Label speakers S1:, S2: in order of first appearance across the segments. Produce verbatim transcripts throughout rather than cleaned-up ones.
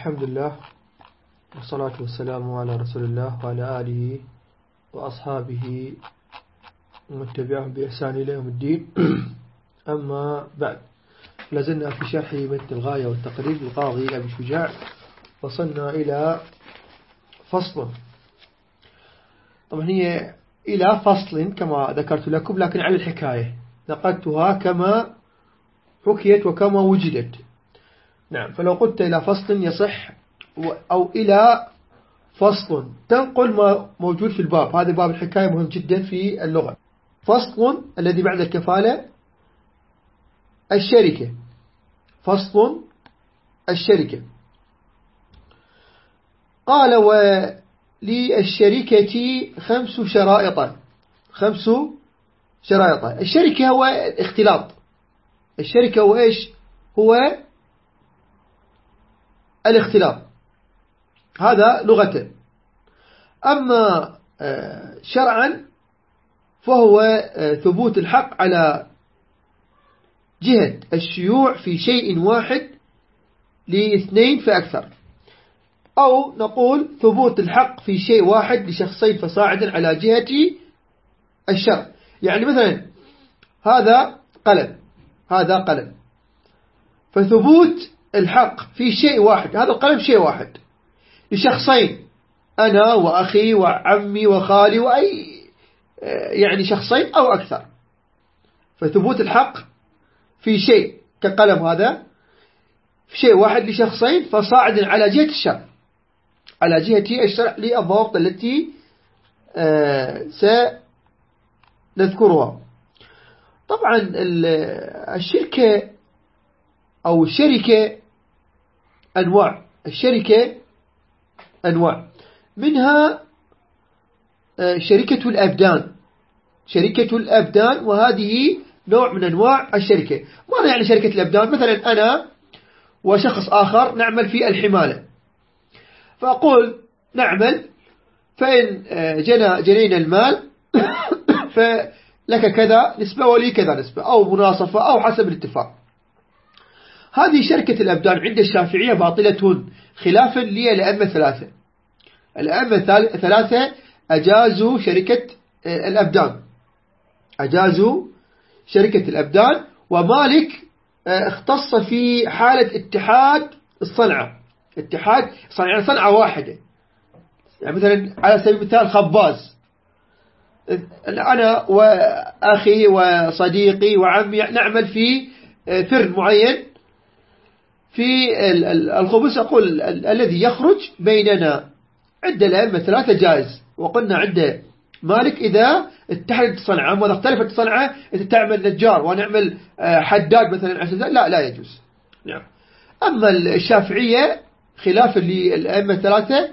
S1: الحمد لله والصلاة والسلام على رسول الله وعلى آله وأصحابه ومن تبعهم بإحسان إلى يوم الدين. أما بعد، لازلنا في شرح متن الغاية والتقريب للقاضي أبي شجاع. وصلنا إلى فصل، طبعا هي إلى فصل كما ذكرت لكم، لكن على الحكاية نقلتها كما حكيت وكما وجدت. نعم، فلو قلت إلى فصل يصح، أو إلى فصل تنقل ما موجود في الباب. هذا باب الحكاية مهم جدا في اللغة. فصل الذي بعد الكفالة الشركة، فصل الشركة. قال: وللشركة خمس شرائط. خمس شرائط. الشركة هو الاختلاط. الشركة هو إيش؟ هو الاختلاط، هذا لغة. أما شرعا فهو ثبوت الحق على جهة الشيوع في شيء واحد لاثنين فأكثر، أو نقول ثبوت الحق في شيء واحد لشخصين فصاعدا على جهة الشرع. يعني مثلا هذا قلم، هذا قلم، فثبوت الحق في شيء واحد، هذا القلم شيء واحد لشخصين، أنا وأخي وعمي وخالي وأي يعني شخصين أو أكثر، فثبوت الحق في شيء كقلم هذا في شيء واحد لشخصين فصاعد على جهة الشرع، على جهة الشرع للضوابط التي سنذكرها. طبعا الشركة أو الشركة أنواع. الشركة أنواع، منها شركة الأبدان. شركة الأبدان، وهذه نوع من أنواع الشركة. ماذا يعني شركة الأبدان؟ مثلا أنا وشخص آخر نعمل في الحمالة، فأقول نعمل، فإن جنا جنينا المال فلك كذا نسبة ولي كذا نسبة، أو مناصفة أو حسب الاتفاق. هذه شركة الأبدان عند الشافعية باطلة، خلافا للأئمة الثلاثة. الأئمة الثلاثة أجازوا شركة الأبدان، أجازوا شركة الأبدان. ومالك اختص في حالة اتحاد الصنعة، اتحاد صنعة صنعة واحدة. يعني مثلا على سبيل المثال خباز، أنا وأخي وصديقي وعمي نعمل في فرن معين في الخبز، أقول الذي يخرج بيننا عند الأئمة ثلاثة جائز. وقلنا عند مالك إذا اتحدت الصنعة، أما إذا اختلفت الصنعة، إذا تعمل نجار ونعمل حداد مثلا، لا لا يجوز. نعم. أما الشافعية خلافا للأئمة الثلاثة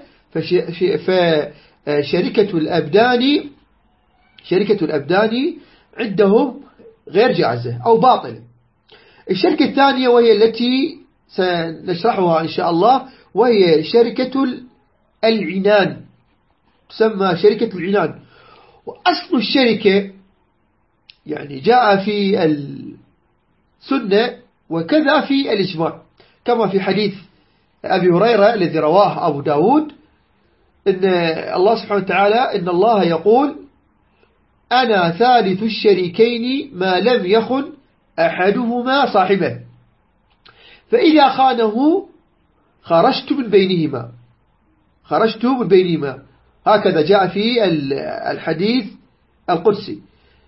S1: فشركة الأبدان، شركة الأبدان عندهم غير جائزة أو باطلة. الشركة الثانية وهي التي سنشرحها إن شاء الله، وهي شركة العنان، تسمى شركة العنان. وأصل الشركة يعني جاء في السنة وكذا في الإجماع، كما في حديث أبي هريرة الذي رواه أبو داود، إن الله سبحانه وتعالى إن الله يقول: أنا ثالث الشريكين ما لم يخن أحدهما صاحبه، فإذا خانه خرجت من بينهما، خرجت من بينهما. هكذا جاء في الحديث القدسي.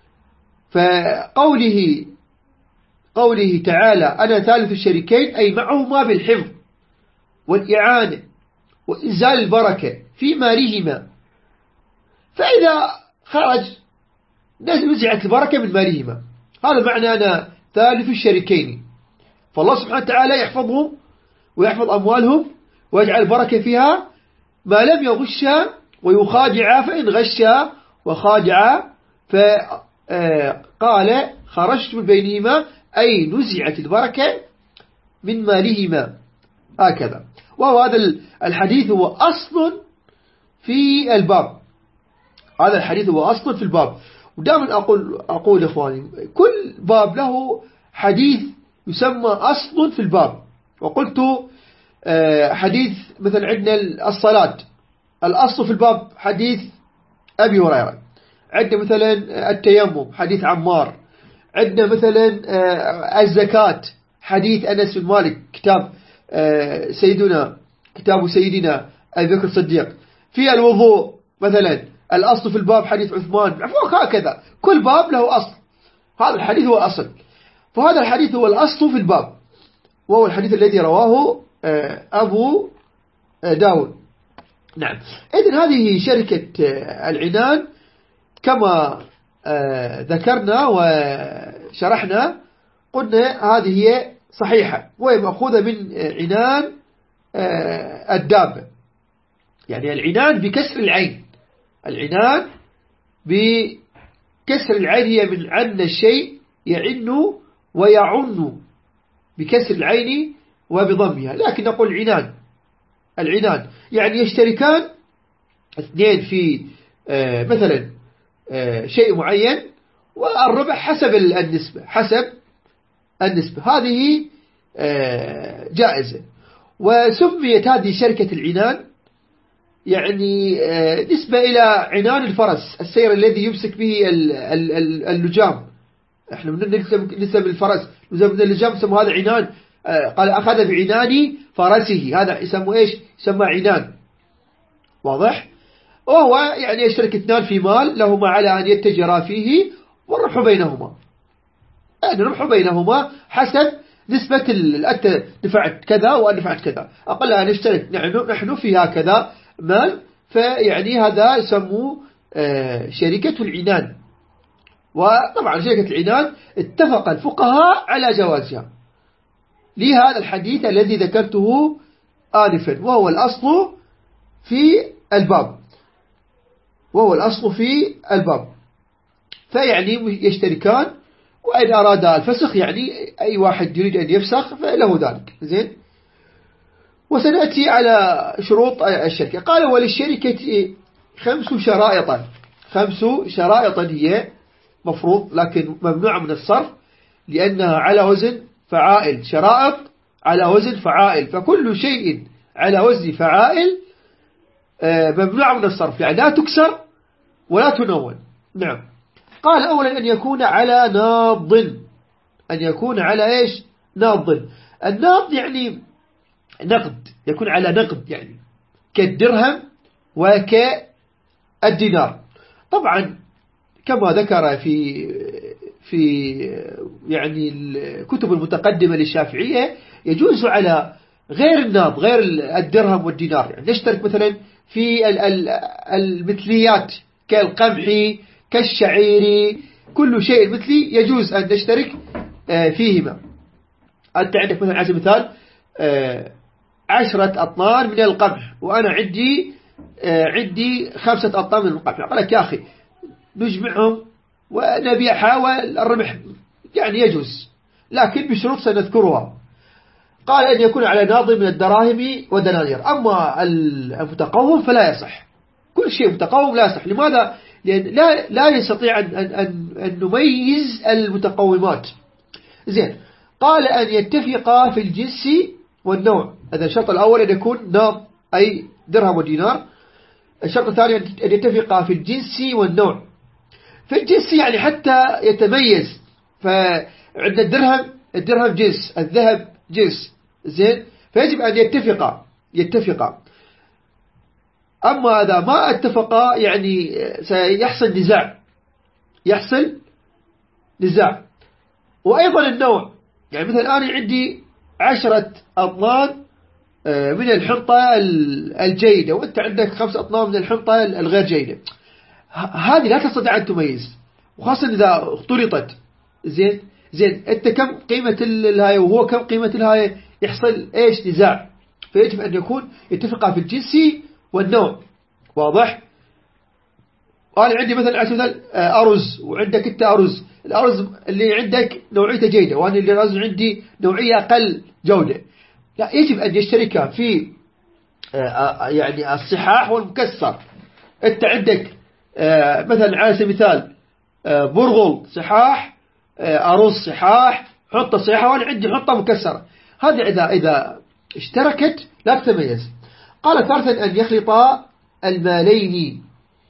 S1: فقوله قوله تعالى أنا ثالث الشريكين، أي معهما بالحفظ والإعانة وإنزال البركة في مالهما، فإذا خرج نزعت البركة من مالهما. هذا معنى أنا ثالث الشريكين. فالله سبحانه وتعالى يحفظهم ويحفظ أموالهم ويجعل البركة فيها ما لم يغشها ويخادع، فإن غشها وخادع فقال خرجت من بينهما، أي نزعت البركة من مالهما. هكذا. وهو هذا الحديث هو أصل في الباب، هذا الحديث هو أصل في الباب. ودائما أقول أقول إخواني، كل باب له حديث يسمى أصل في الباب. وقلت حديث مثلا عندنا الصلاة، الأصل في الباب حديث أبي هريرة. عندنا مثلا التيمم حديث عمار. عندنا مثلا الزكاة حديث أنس بن مالك، كتاب سيدنا كتاب سيدنا أبي بكر الصديق. في الوضوء مثلا الأصل في الباب حديث عثمان، هكذا كل باب له أصل. هذا الحديث هو الأصل، فهذا الحديث هو الأصل في الباب، وهو الحديث الذي رواه أبو داود. نعم، إذن هذه شركة العنان كما ذكرنا وشرحنا، قلنا هذه هي صحيحة، وهي مأخوذة من عنان الدابة، يعني العنان بكسر العين. العنان بكسر العين هي من عن الشيء يعن ويعن بكسر العين وبضمها، لكن نقول عنان. العنان يعني يشتركان اثنين في مثلا شيء معين، والربح حسب النسبة، حسب النسبة، هذه جائزة. وسميت هذه شركة العنان يعني نسبة إلى عنان الفرس، السير الذي يمسك به اللجام. احنا نسمى الفرس نسمى اللجام، يسمى هذا عنان. قال أخذ بعنان فرسه، هذا يسمى إيش؟ يسمى عنان. واضح؟ وهو يعني يشترك اثنان في مال لهما على أن يتجرا فيه، والربح بينهما، يعني الربح بينهما حسب نسبة أنت دفعت كذا وأنا دفعت كذا، أقل أن نشترك نحن في هكذا مال، فيعني هذا يسموه شركة العنان. وطبعا شركة العنان اتفق الفقهاء على جوازها لهذا الحديث الذي ذكرته آنفا، وهو الأصل في الباب، وهو الأصل في الباب. فيعني يشتركان، وإن أراد الفسخ يعني أي واحد يريد أن يفسخ فله ذلك. زين. وسنأتي على شروط الشركة. قال وللشركة خمس شرائط، خمس شرائط هي مفروض لكن ممنوع من الصرف، لأنها على وزن فعائل. شرائط على وزن فعائل، فكل شيء على وزن فعائل ممنوع من الصرف، يعني لا تكسر ولا تنون. نعم. قال أولا أن يكون على ناض، أن يكون على إيش؟ ناض. الناض يعني نقد، يكون على نقد، يعني كالدرهم وكالدينار. طبعا كما ذكر في في يعني الكتب المتقدمة للشافعية يجوز على غير الناض، غير الدرهم والدينار. يعني نشترك مثلا في المثليات كالقمح كالشعير، كل شيء مثلي يجوز أن نشترك فيهما. أنت عندك مثلا على سبيل المثال عشرة أطنان من القمح، وأنا عندي عندي خمسة أطنان من القمح. أقول لك يا أخي نجمعهم ونبيعها والربح يعني يجوز، لكن بشروط سنذكرها. قال أن يكون على ناض من الدراهم والدنانير. أما المتقوم فلا يصح، كل شيء متقوم لا يصح. لماذا؟ لأن لا لا يستطيع أن, أن, أن نميز المتقومات. زين. قال أن يتفقا في الجنس والنوع. هذا الشرط الأول، أن يكون ناض أي درهم ودينار. الشرط الثاني أن يتفقا في الجنس والنوع. في الجنس يعني حتى يتميز، فعند الدرهم الدرهم جنس، الذهب جنس. زين. فيجب أن يتفقا يتفقا أما إذا ما اتفقا يعني سيحصل نزاع، يحصل نزاع. وأيضا النوع، يعني مثلا أنا عندي عشرة أطنان من الحنطة الجيدة، وأنت عندك خمسة أطنان من الحنطة الغير جيدة، هذه لا تستطيع أن تميز، وخاصة إذا اختلطت. زين. زين. أنت كم قيمة الهاي وهو كم قيمة الهاي، يحصل إيش؟ نزاع. فيجب أن يكون يتفقا في الجنس والنوع. واضح؟ قال عندي مثلا على سبيل أرز، وعندك أنت أرز، الأرز اللي عندك نوعيته جيدة، وأنا اللي الأرز عندي نوعية أقل جودة. لا، يجب أن يشتركا في يعني الصحاح والمكسر. أنت عندك مثلا على سبيل المثال برغل صحاح، أرز صحاح، حطة صحاح، وأنا عندي حطة مكسرة. هذه إذا إذا اشتركت لا تتميز. قال ثالثا أن يخلط المالين،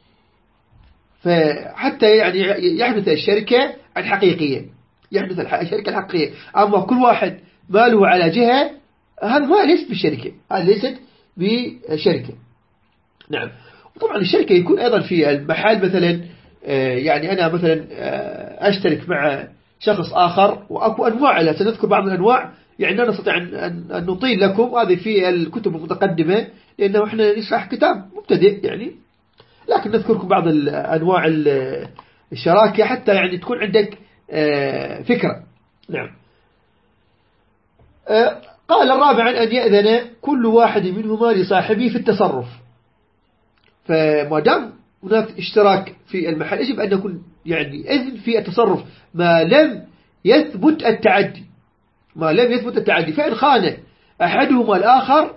S1: فحتى يعني يحدث الشركة الحقيقية، يحدث الشركة الحقيقية. أما كل واحد ماله على جهة، هذا ما ليس بالشركة، هذا ليست بشركة. نعم. وطبعا الشركة يكون أيضا في المحل مثلا، يعني أنا مثلا أشترك مع شخص آخر وأكو أنواع لا سنذكر بعض الأنواع، يعني لا نستطيع أن نطيل لكم، هذه في الكتب المتقدمة لأنه إحنا نشرح كتاب مبتدئ يعني، لكن نذكركم بعض أنواع الشراكة حتى يعني تكون عندك فكرة. نعم. قال الرابعا أن يأذن كل واحد منهما لصاحبه في التصرف، فما دام هناك اشتراك في المحل يجب أن يكون يعني إذن في التصرف ما لم يثبت التعدي، ما لم يثبت التعدي. فإن خان أحدهما الآخر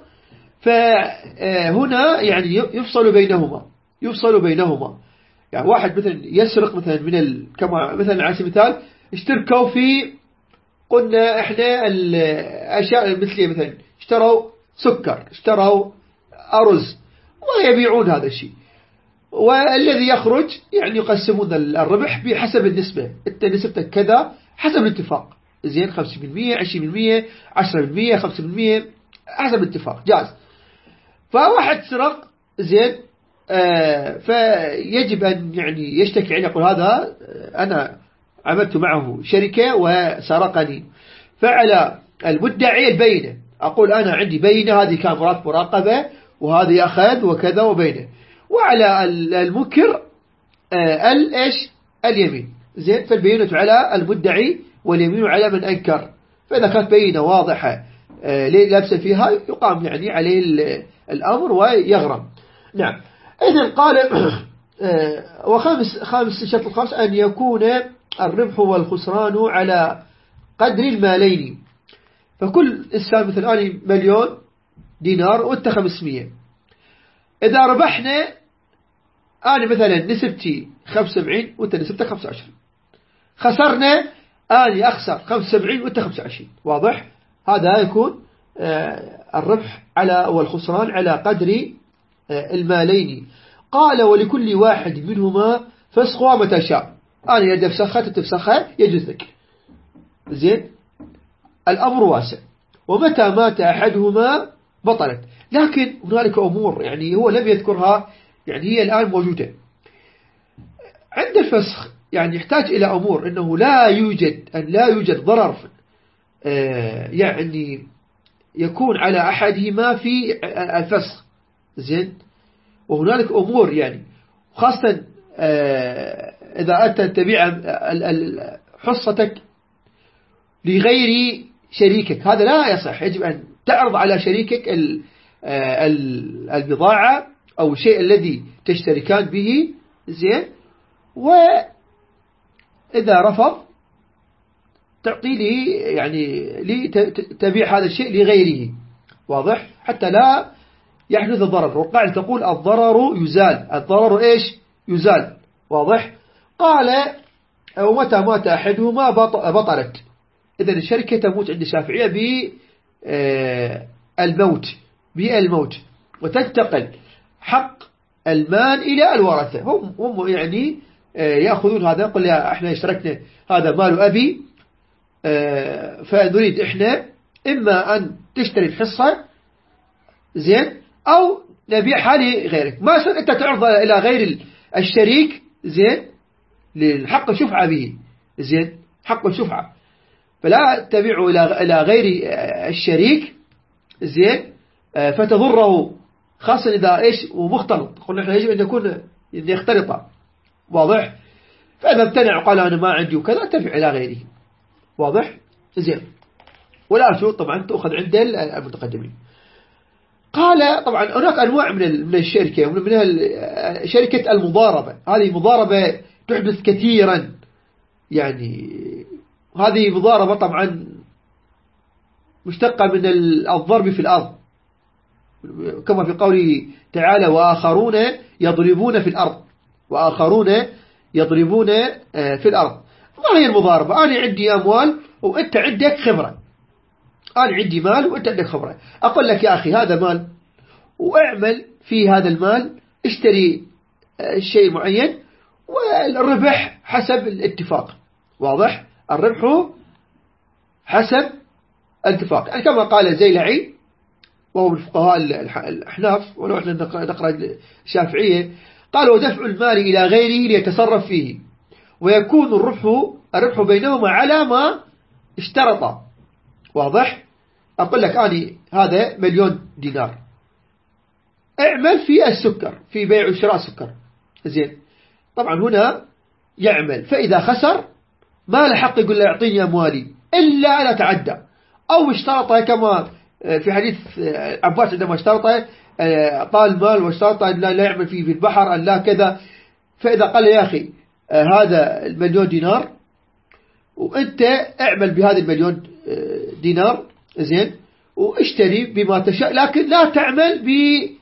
S1: فهنا يعني يفصل بينهما، يفصل بينهما. يعني واحد مثلا يسرق مثلا من ال... كما مثلا على سبيل المثال اشتركوا في، قلنا احنا الاشياء المثليه، مثلا اشتروا سكر، اشتروا ارز، ويبيعون هذا الشيء، والذي يخرج يعني يقسمون الربح بحسب النسبه، انت نسبتك كذا حسب الاتفاق، زين خمسين بالمئة عشرين بالمئة عشرة بالمئة خمسة بالمئة حسب الاتفاق جاز. فواحد سرق، زين آه فيجب أن يعني يشتكي عليه، يقول هذا أنا عملت معه شركة وسرقني، فعلى المدعي البينة، أقول أنا عندي بينة، هذه كاميرات مراقبة وهذه أخذ وكذا وبينة، وعلى المنكر آه الإيش اليمين، زين فالبينة على المدعي واليمين على من أنكر. فإذا كانت بينة واضحة آه لابس فيها يقام يعني عليه الأمر ويغرم. نعم. إذن قال وخامس خامس الشرط الخامس أن يكون الربح والخسران على قدر المالين، فكل إنسان مثلا أنا مليون دينار وأنت خمسمية، إذا ربحنا أنا مثلا نسبتي خمسة وسبعين وأنت نسبتك خمسة وعشرين، خسرنا أنا أخسر خمسة وسبعين وأنت خمسة وعشرين، واضح؟ هذا يكون الربح على والخسران على قدر المالين. قال ولكل واحد منهما فسخها متى شاء، أنا يد أفسخها تتفسخها يجوز لك، زين الأمر واسع. ومتى مات أحدهما بطلت، لكن هنالك أمور يعني هو لم يذكرها، يعني هي الآن موجودة عند الفسخ، يعني يحتاج إلى أمور أنه لا يوجد أن لا يوجد ضرر يعني يكون على أحدهما في الفسخ، زين. وهنالك أمور يعني خاصة إذا أنت تبيع حصتك لغير شريكك، هذا لا يصح، يجب أن تعرض على شريكك البضاعة أو الشيء الذي تشتركان به، زين. وإذا رفض تعطي لي يعني لتبيع هذا الشيء لغيره، واضح، حتى لا يحدث الضرر. والقاعدة تقول الضرر يزال، الضرر إيش يزال، واضح. قال ومتى مات أحدهما بطلت، إذن الشركة تموت عند الشافعية بالموت بالموت وتنتقل حق المال إلى الورثة، هم هم يعني يأخذون هذا، يقول يا احنا اشتركنا هذا مال أبي، فنريد احنا إما أن تشتري الحصة، زين، أو نبيعها لغيرك. ما صار أنت تعرض إلى غير الشريك، زين، للحق الشفعة به، زين، حق الشفعة، فلا تبيعه إلى إلى غير الشريك، زين، فتضره، خاصة إذا إيش ومختلط، قلنا إحنا يجب أن يكون يختلط، واضح. فإذا امتنع وقال أنا ما عندي وكذا تبيع إلى غيره، واضح، زين. ولا شروط طبعا تأخذ عند المتقدمين. قال طبعا هناك أنواع من من الشركة، منها شركة المضاربة، هذه مضاربة تحدث كثيرا، يعني هذه مضاربة طبعا مشتقة من الضرب في الأرض، كما في قوله تعالى وآخرون يضربون في الأرض، وآخرون يضربون في الأرض. ما هي المضاربة؟ أنا عندي أموال وأنت عندك خبرة، أنا عندي مال وأنت عندك خبرة، أقول لك يا أخي هذا مال وأعمل في هذا المال، اشتري شيء معين والربح حسب الاتفاق. واضح؟ الربح حسب الاتفاق، يعني كما قال الزيلعي وهو من فقهاء الأحناف، ولو احنا نقرأ الشافعية، قال: ودفع المال إلى غيره ليتصرف فيه، ويكون الربح الربح بينهما على ما اشترطا. واضح؟ أقول لك أنا هذا مليون دينار، اعمل في السكر، في بيع وشراء سكر. زين، طبعا هنا يعمل، فإذا خسر ما له حق يقول له اعطيني أموالي إلا أنا تعدى، أو اشترط كما في حديث عباس عندما اشترط طال المال واشترط أن لا يعمل فيه في البحر، أن لا كذا. فإذا قال يا أخي هذا المليون دينار وأنت اعمل بهذا المليون دينار، زين، واشتري بما تشاء، لكن لا تعمل ب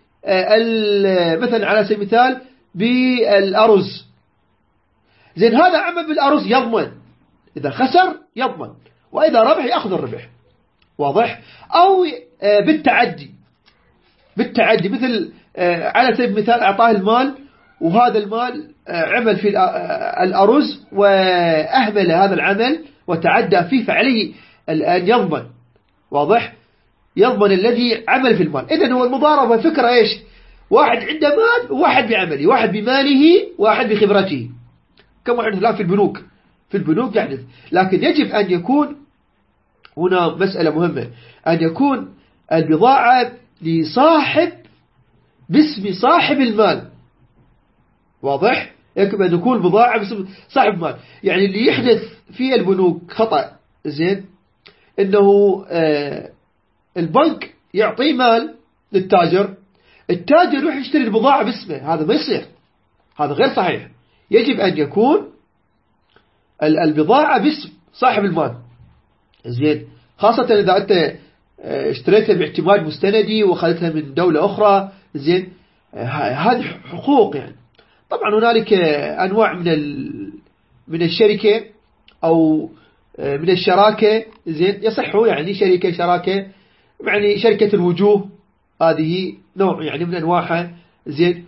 S1: مثلا على سبيل المثال بالأرز. زين، هذا عمل بالأرز يضمن، إذا خسر يضمن، وإذا ربح يأخذ الربح. واضح؟ أو بالتعدي، بالتعدي مثل على سبيل المثال أعطاه المال وهذا المال عمل في الأرز وأهمل هذا العمل وتعدى فيه، فعليه أن يضمن. واضح؟ يضمن الذي عمل في المال. إذن هو المضاربة فكرة إيش؟ واحد عنده مال وواحد بعمله، واحد بماله واحد بخبرته، كما يحدث الآن في البنوك. في البنوك يحدث، لكن يجب أن يكون هنا مسألة مهمة، أن يكون البضاعة لصاحب باسم صاحب المال. واضح؟ يجب أن يكون بضاعة باسم صاحب المال. يعني اللي يحدث في البنوك خطأ، زين، إنه آه البنك يعطي مال للتاجر، التاجر يروح يشتري البضاعة باسمه، هذا ما يصير، هذا غير صحيح. يجب أن يكون البضاعة باسم صاحب المال. زين، خاصة إذا أنت اشتريتها باعتماد مستندي وأخذتها من دولة أخرى. زين، هذه حقوق يعني. طبعا هنالك أنواع من من الشركة أو من الشراكة. زين، يصحوا يعني شركة شراكة، يعني شركة الوجوه هذه نوع يعني من أنواعها. زين،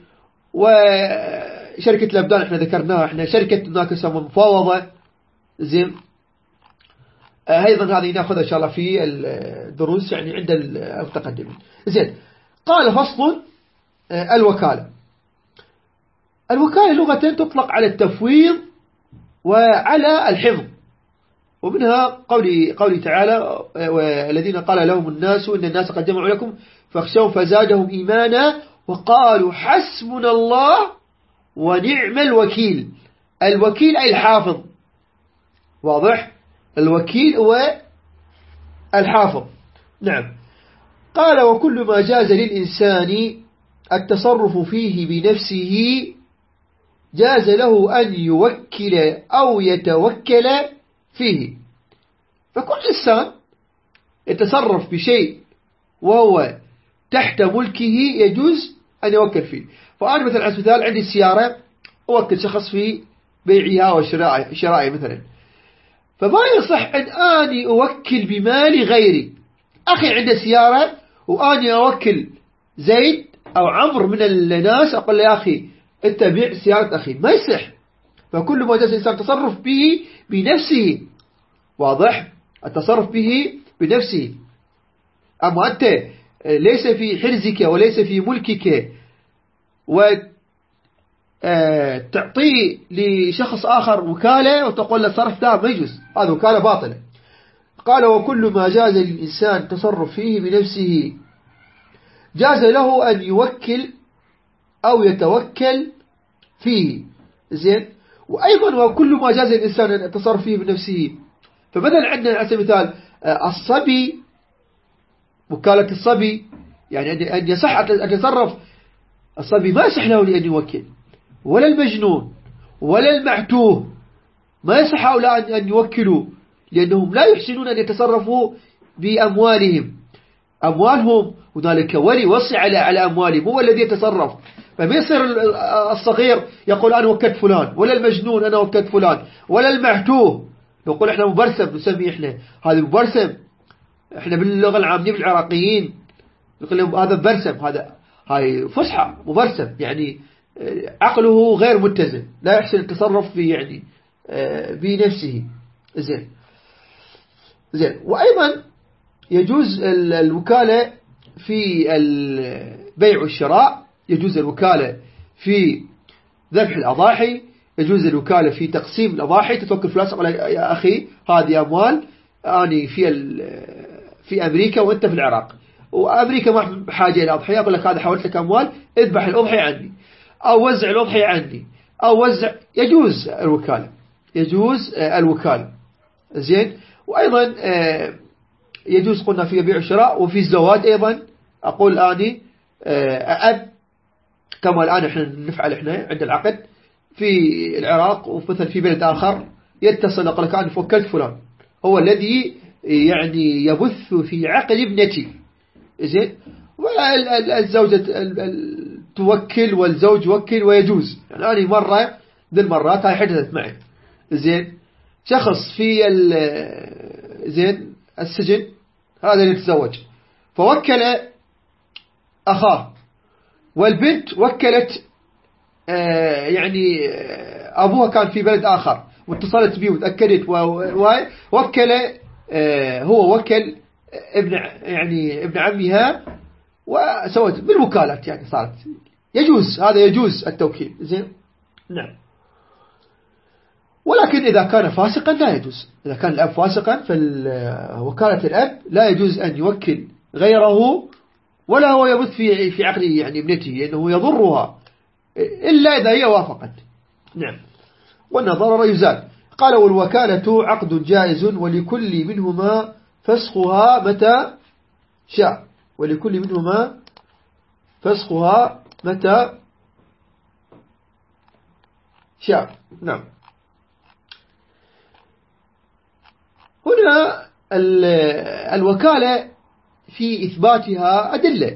S1: وشركة الأبدان احنا ذكرناها، احنا شركة هناك يسمى مفاوضة. زين، أيضا هذه نأخذها إن شاء الله في الدروس يعني عند المتقدمين. زين، قال فصل الوكالة. الوكالة لغة تطلق على التفويض وعلى الحفظ، ومنها قولي قولي تعالى: والذين قال لهم الناس إن الناس قد جمعوا لكم فاخشوا فزادهم إيمانا وقالوا حسبنا الله ونعم الوكيل. الوكيل أي الحافظ. واضح؟ الوكيل هو الحافظ. نعم. قال: وكل ما جاز للإنسان التصرف فيه بنفسه جاز له أن يوكل أو يتوكل فيه. فكل إنسان يتصرف بشيء وهو تحت ملكه يجوز أن يوكل فيه. فأنا مثلا على مثال عندي سيارة، أوكل شخص في بيعها وشرائها مثلا، فما يصح أن أني أوكل بمال غيري. أخي عنده سيارة وأني أوكل زيد أو عمر من الناس، أقول له يا أخي أنت بيع سيارة أخي، ما يصح. فكل ما جاز الإنسان تصرف به بنفسه. واضح؟ التصرف به بنفسه. أما أنت ليس في حرزك وليس في ملكك وتعطيه لشخص آخر وكالة وتقول له صرف ده، ما يجوز، هذا وكالة باطلة. قال: وكل ما جاز للإنسان تصرف فيه بنفسه جاز له أن يوكل أو يتوكل فيه. زين، وأيضا وكل ما جاز للإنسان أن يتصرف فيه بنفسه. فمثلا عندنا على سبيل المثال الصبي، وكالة الصبي، يعني أن يصح أن يتصرف الصبي، ما يصح له أن يوكل، ولا المجنون ولا المعتوه ما يصح هؤلاء أن يوكلوا، لأنهم لا يحسنون أن يتصرفوا بأموالهم. أموالهم هنالك ولي وصي على على أموالهم، هو الذي يتصرف. فما يصير الصغير يقول أنا وكلت فلان، ولا المجنون أنا وكلت فلان، ولا المعتوه. نقول إحنا مبرسم، نسميه إحنا هذا مبرسم، احنا باللغة العامية بالعراقيين يقول لهم هذا برسم، هذا هاي فصحى مبرسم، يعني عقله غير متزن، لا يحسن التصرف في يعني بنفسه. زين زين وأيضا يجوز الوكالة في البيع والشراء، يجوز الوكالة في ذبح الأضاحي، يجوز الوكالة في تقسيم الأضاحي. تتوكل فلوس يا أخي هذه أموال أنا في في أمريكا وأنت في العراق، وأمريكا ما بحاجة إلى أضحية، أقول لك هذا حولت لك أموال، اذبح الأضحية عني أو وزع الأضحية عني أو وزع. يجوز الوكالة، يجوز الوكالة. زين وأيضا يجوز قلنا في بيع الشراء وفي الزواج أيضا. أقول آني أب كما الآن إحنا نفعل إحنا عند العقد في العراق ومثلا في بلد آخر يتصل أقول لك أنا فوكلت فلان هو الذي يعني يبث في عقد ابنتي. زين والزوجة توكل والزوج يوكل ويجوز. يعني أنا مرة ذي المرات هاي حدثت معي. زين شخص في زين السجن هذا اللي يتزوج فوكل أخاه، والبنت وكلت آه يعني آه أبوها كان في بلد آخر واتصلت به وتأكدت ووكل آه هو وكل ابن يعني ابن عمها وسوت بالوكالات، يعني صارت يجوز، هذا يجوز التوكيل. زين نعم. ولكن إذا كان فاسقا لا يجوز. إذا كان الأب فاسقا فوكالة الأب لا يجوز أن يوكل غيره ولا هو يبث في في عقد يعني ابنته، لأنه يضرها إلا إذا هي وافقت. نعم. وأن ضرر يزال. قال والوكالة عقد جائز ولكل منهما فسخها متى شاء، ولكل منهما فسخها متى شاء. نعم. هنا الوكالة في إثباتها أدلة.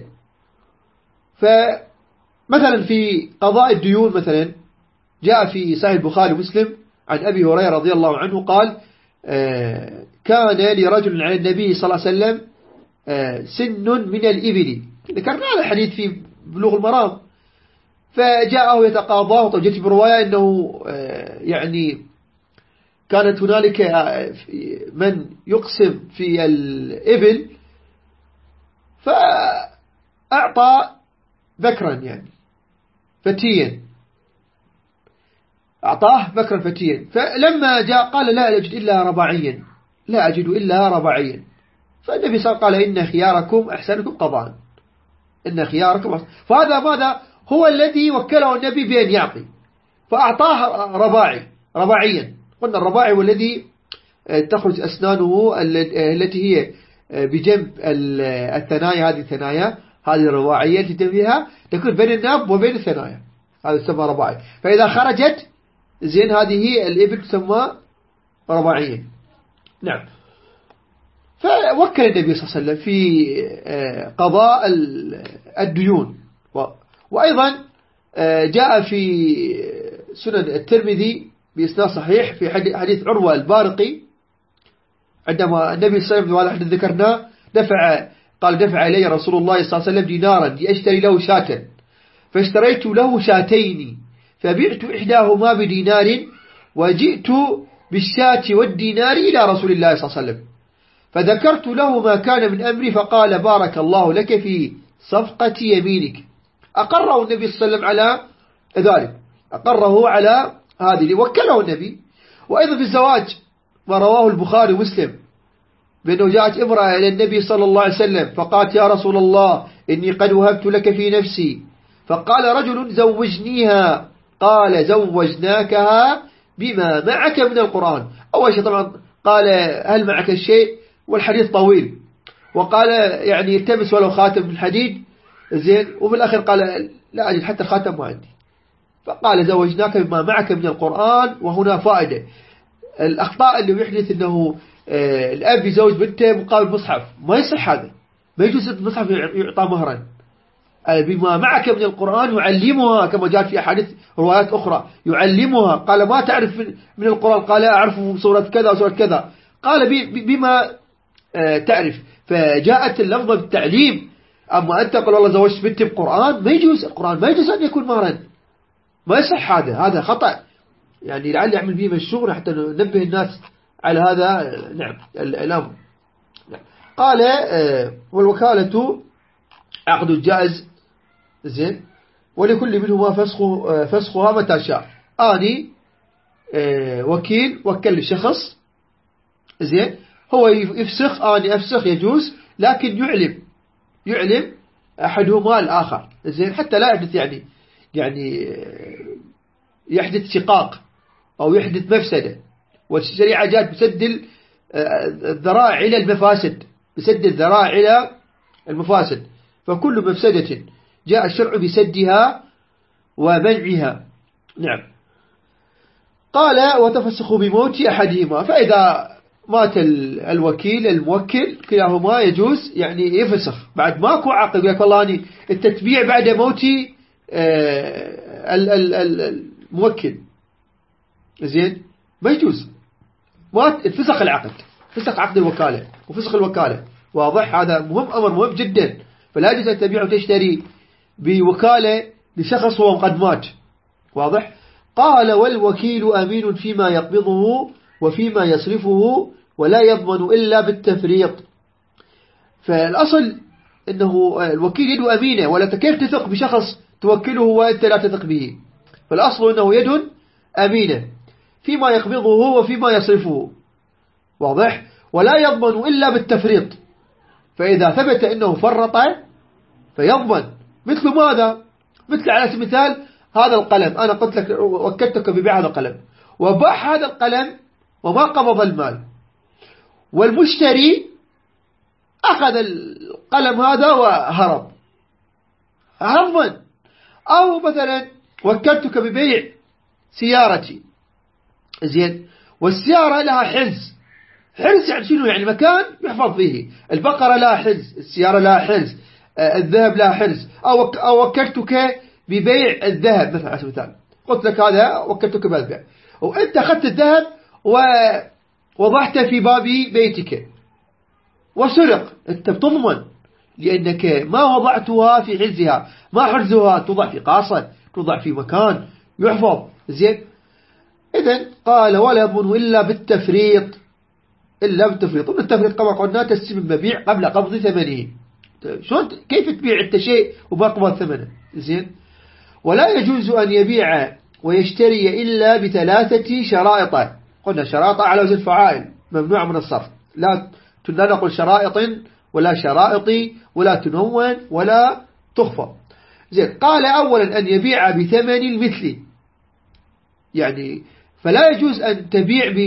S1: فمثلا في قضاء الديون مثلا جاء في صحيح البخاري ومسلم عن أبي هريرة رضي الله عنه قال كان لرجل عن النبي صلى الله عليه وسلم سن من الإبل. ذكرنا هذا الحديث في بلوغ المرام. فجاءه يتقاضاه. وجدت برواية أنه يعني كانت هنالك من يقسم في الإبل فأعطى ذكرا يعني فتيا، أعطاه ذكرا فتيا. فلما جاء قال لا أجد إلا رباعيا، لا أجد إلا رباعيا. فالنبي صلى الله عليه وسلم قال إن خياركم أحسنكم قضاء، إن خياركم أحسن. فهذا ماذا هو الذي وكله النبي بأن يعطي، فأعطاه رباعي رباعيا. قلنا الرباعي والذي تخرج أسنانه التي هي بجنب الثنايا، هذه الثنايا هذه الرباعية التي تنفيها تكون بين الناب وبين الثنايا، هذا يسمى رباعي. فإذا خرجت زين هذه الإبل تسمى رباعيا. نعم. فوكل النبي صلى الله عليه وسلم في قضاء الديون. وأيضا جاء في سنن الترمذي بإسناد صحيح في حديث عروة البارقي عندما النبي صلى الله عليه وسلم وهذا حديث ذكرناه دفع قال دفع إلي رسول الله صلى الله عليه وسلم دينارا لأشتري له شاة، فاشتريت له شاتين فبعت إحداهما بدينار وجئت بالشاة والدينار إلى رسول الله صلى الله عليه وسلم فذكرت له ما كان من أمري فقال بارك الله لك في صفقة يمينك. أقره النبي صلى الله عليه وسلم على ذلك، أقره على هذه وكله النبي. وأيضا في الزواج ما رواه البخاري ومسلم بأنه جاءت امرأة إلى النبي صلى الله عليه وسلم فقالت يا رسول الله إني قد وهبت لك في نفسي. فقال رجل زوجنيها، قال زوجناكها بما معك من القرآن. أول شيء طبعا قال هل معك الشيء، والحديث طويل، وقال يعني التمس ولو خاتم من حديد زين، وفي الآخر قال لا أجد حتى الخاتم ما عندي. فقال زوجناك بما معك من القرآن. وهنا فائدة الأخطاء اللي يحدث أنه الأب يزوج بنته مقابل مصحف، ما يصح هذا، ما يجوز المصحف يعطى مهرا. بما معك من القرآن يعلمها كما جاء في أحاديث روايات أخرى يعلمها. قال ما تعرف من القرآن، قال أعرف سورة كذا وسورة كذا. قال بما تعرف، فجاءت اللفظة بالتعليم. أما أنت قل والله زوجت بنتي بقرآن، ما يجوز، القرآن ما يجوز أن يكون مهرا، ما يصح، هذا هذا خطأ. يعني لعل يعمل به مشهور حتى ننبه الناس على هذا. نعم الأمر. قال والوكالة عقد جائز زين، ولكل منهما فسخ فسخها متى شاء. أني وكيل وكل شخص زين، هو يفسخ، أني أفسخ يجوز، لكن يعلم يعلم أحدهما الآخر زين، حتى لا يحدث يعني يعني يحدث شقاق أو يحدث مفسدة. والشريعة جاءت بسد الذرائع إلى المفاسد، بسد الذرائع إلى المفاسد. فكل مفسدة جاء الشرع بسدها ومنعها. نعم. قال وتفسخ بموت أحدهما، فإذا مات الوكيل الموكل كلاهما يجوز يعني يفسخ، بعد ماكو عقد. يقول لك والله أني التتبيع بعد موتي الموكل زين، ما يجوز، مات فسخ العقد، فسخ عقد الوكالة وفسخ الوكالة. واضح؟ هذا مهم، أمر مهم جدا. فلا يجوز أن تبيع وتشتري بوكالة لشخص هو قد مات. واضح؟ قال والوكيل أمين فيما يقبضه وفيما يصرفه ولا يضمن إلا بالتفريط. فالأصل أنه الوكيل يد أمينة، ولا كيف تثق بشخص توكله وأنت لا تثق به. فالأصل أنه يد أمينة فيما يقبضه وفيما يصرفه. واضح؟ ولا يضمن إلا بالتفريط. فإذا ثبت أنه فرط فيضمن. مثل ماذا؟ مثل على سبيل المثال هذا القلم، أنا قلت لك وكلتك ببيع هذا القلم، وباع هذا القلم وما قبض المال، والمشتري أخذ القلم هذا وهرب، هضمن. أو مثلا وكلتك ببيع سيارتي زين، والسيارة لها حرز. حرز يعني شنو؟ يعني مكان يحفظ فيه. البقرة لها حرز، السيارة لها حرز، الذهب لها حرز. أو أو وكلتك ببيع الذهب مثلا على سبيل المثال، قلت لك هذا وكلتك بالبيع، وأنت أخذت الذهب ووضعته في باب بيتك وسرق، أنت بتضمن، لأنك ما وضعتها في حرزها. ما حرزها؟ توضع في قاصة، توضع في مكان يحفظ زين. إذن قال ولا يضمن إلا بالتفريط، إلا بالتفريط. والتفريط كما قلنا تسليم المبيع قبل قبض ثمنه. شلون كيف تبيع انت شيء وما قبض ثمنه زين. ولا يجوز أن يبيع ويشتري إلا بثلاثة شرائط. قلنا شرائط على وزن فعائل، ممنوع من الصرف. لا لا نقول شرائط ولا شرائطي، ولا تنون ولا تخفض زين. قال أولا أن يبيع بثمن المثل، يعني فلا يجوز أن تبيع ب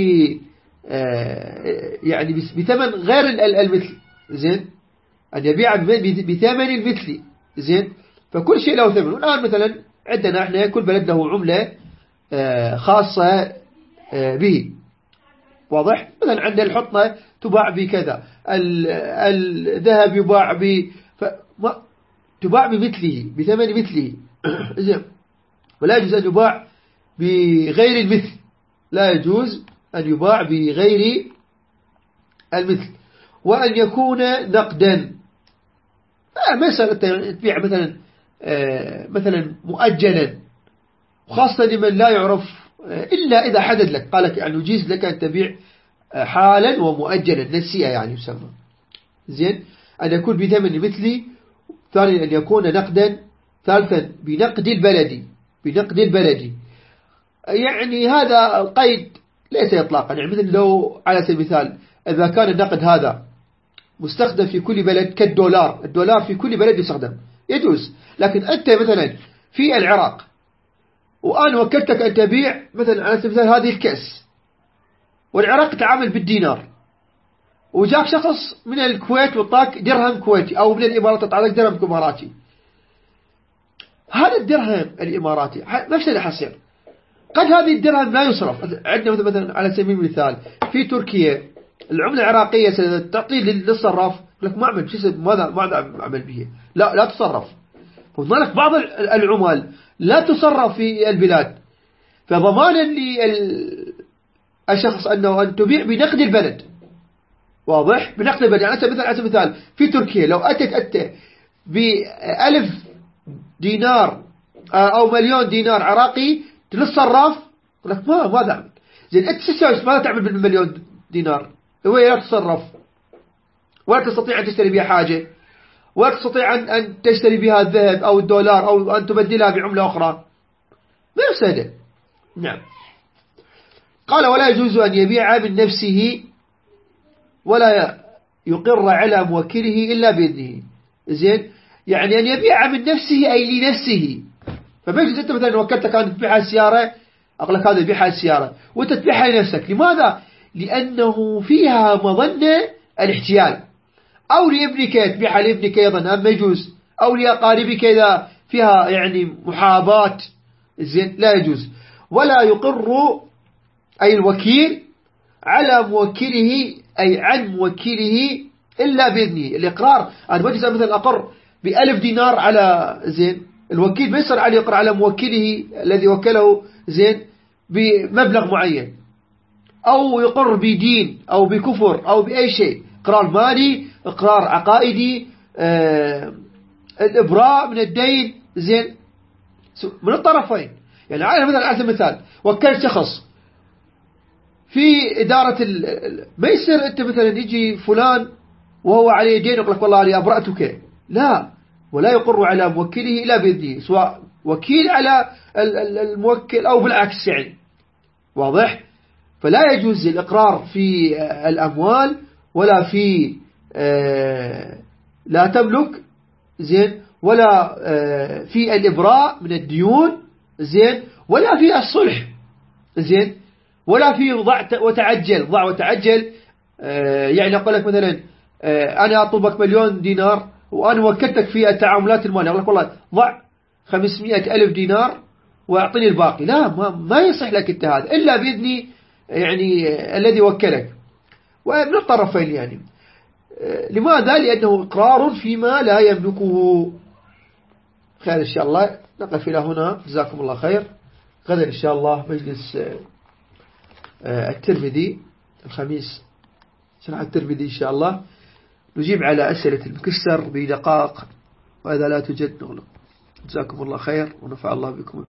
S1: يعني بثمن غير المثل زين، أن يبيع بثمن المثل زين. فكل شيء له ثمن. والآن مثلا عندنا احنا كل بلد له عملة خاصة به. واضح؟ مثلا عندنا الحطة تباع بكذا، الذهب يباع ب تباع بمثله، بثمن مثله زين. ولا يجوز أن يباع بغير المثل، لا يجوز أن يباع بغير المثل. وأن يكون نقدا. مثلا تبيع مثلا مثلا مؤجلا، وخاصة لمن لا يعرف إلا إذا حدد لك، قال لك يعني يجيز لك أن تبيع حالا ومؤجلا، نسيئة يعني يسمى زين. أن يكون بثمن مثلي. ثانيا أن يكون نقدا. ثالثا بنقد البلدي، بنقد البلدي. يعني هذا القيد ليس إطلاقا، يعني مثل لو على سبيل المثال إذا كان النقد هذا مستخدم في كل بلد كالدولار، الدولار في كل بلد يستخدم يجوز. لكن أنت مثلا في العراق وأنا وكلتك أن تبيع مثلا على سبيل المثال هذه الكأس، والعراق تعامل بالدينار، وجاك شخص من الكويت وطاك درهم كويتي، أو من الإمارات وطاك درهم إماراتي. هذا الدرهم الإماراتي مفسدة حصير. قد هذه الدرهم لا يصرف. عندنا مثلا على سبيل المثال في تركيا العملة العراقية ستعطي للصراف، يقول لك ما أعمل شيء، ماذا ماذا أعمل به؟ لا لا تصرف. وهناك بعض العمال لا تصرف في البلاد، فضمانا للشخص أنه أن تبيع بنقد البلد واضح؟ بنقل بدني. يعني أنت مثلا على سبيل المثال في تركيا لو أتت أنت بألف دينار أو مليون دينار عراقي للصراف يقول لك ما ماذا أعمل؟ زين أنت تسوي ماذا تعمل بالمليون دينار؟ هو لا تتصرف ولا تستطيع أن تشتري بها حاجة ولا تستطيع أن أن تشتري بها الذهب أو الدولار أو أن تبدلها بعملة أخرى. ما يفسد. نعم. قال ولا يجوز أن يبيع من نفسه ولا يقر على موكله إلا بإذنه. زين يعني أن يبيع من نفسه أي لنفسه. فما يجوز أنت مثلا وكلتك أن تبيعها السيارة أقول لك هذا يبيعها السيارة وأنت تبيعها لنفسك. لماذا؟ لأنه فيها مظنة الاحتيال. أو لابنك تبيعها لابنك أيضا ما يجوز. أو لأقاربك إذا فيها يعني محاباة. زين لا يجوز. ولا يقر أي الوكيل على موكله أي عن موكله إلا بإذنه. الإقرار أنا ما مثلا أقر بألف دينار على زين الوكيل ما يصير عليه يقر على موكله الذي وكله زين بمبلغ معين أو يقر بدين أو بكفر أو بأي شيء. إقرار مالي إقرار عقائدي آه الإبراء من الدين زين من الطرفين. يعني على مثلا على مثال وكلت شخص في إدارة ال... ما يصير أنت مثلا يجي فلان وهو عليه دين يقول لك والله علي أبرأتك. لا ولا يقر على موكله إلا بإذنه سواء وكيل على الموكل أو بالعكس يعني واضح. فلا يجوز الإقرار في الأموال ولا في آه لا تملك زين ولا آه في الإبراء من الديون زين ولا في الصلح زين ولا في ضع وتعجل. ضع وتعجل آه يعني أقول لك مثلا آه أنا أطلبك مليون دينار وأنا وكلتك في التعاملات المالية أقول لك والله ضع خمسمائة ألف دينار وأعطني الباقي. لا ما, ما يصح لك انت هذا إلا بإذن يعني آه الذي وكلك ومن الطرفين يعني آه لماذا؟ لأنه إقرار فيما لا يملكه. خير إن شاء الله نقف إلى هنا. جزاكم الله خير. غدا إن شاء الله مجلس آه الترمذي الخميس شرح الترمذي إن شاء الله نجيب على أسئلة المكسر بدقائق وإذا لا توجد نغلق. جزاكم الله خير ونفع الله بكم.